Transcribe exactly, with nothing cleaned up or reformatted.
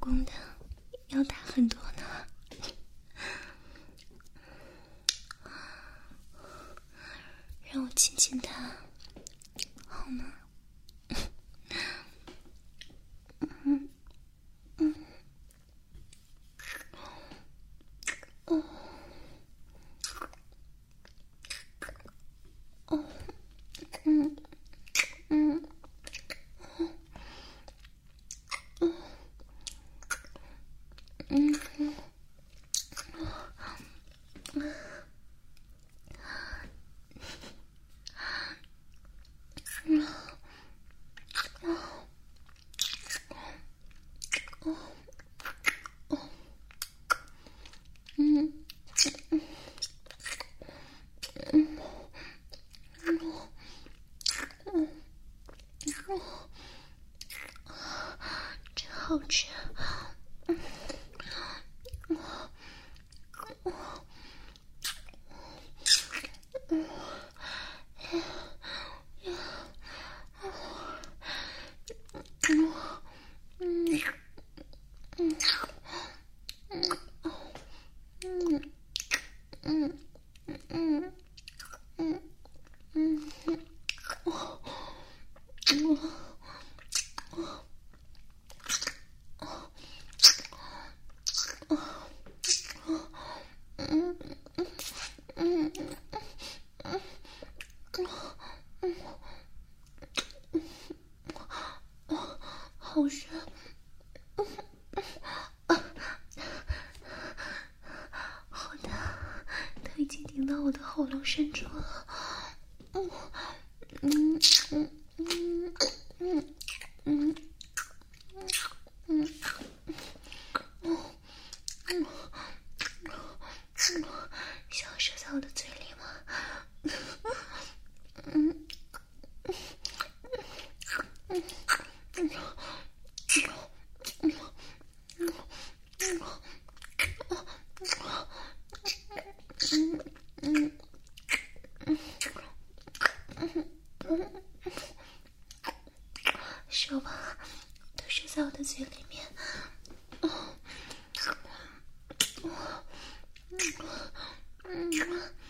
公的要大很多呢。让我亲亲他，好吗？嗯嗯哦哦嗯嗯哦嗯嗯真好吃。好热，好的，都已经顶到我的喉咙深处了。嗯嗯嗯嗯嗯嗯嗯嗯嗯，想要射在我的嘴里吗？嗯嗯嗯嗯。说吧，都射在我的嘴里面。哦，哦，嗯，